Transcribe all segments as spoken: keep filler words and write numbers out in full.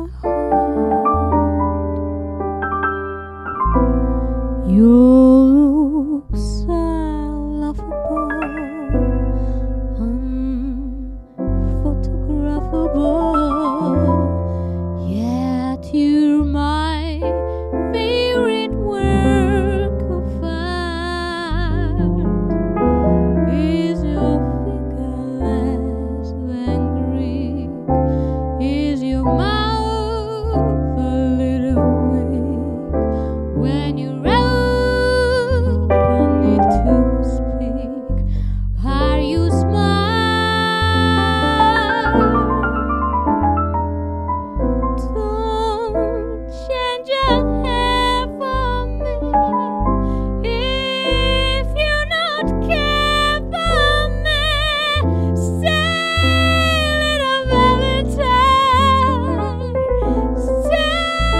my heart. You look so laughable, unphotographable, yet you're my favorite work of art. Is your figure less than Greek? Is your mouth a little weak? When you open it to speak, are you smart? Don't change your hair for me if you not care for me. Say, little Valentine, say.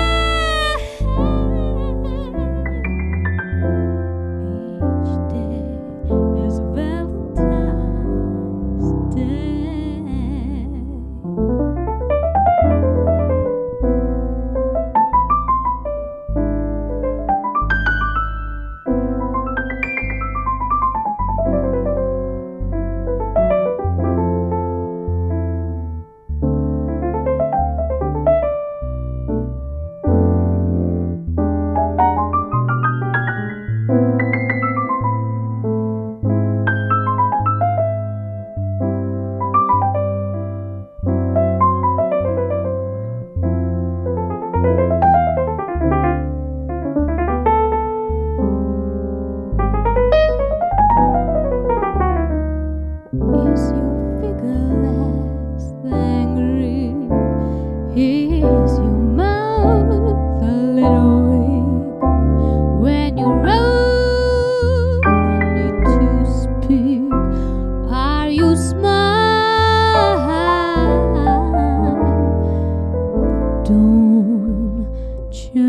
Each day is Valentine's Day. Is your figure less than Greek? Is your mouth a little weak? When you open it to speak, are you smart? But don't change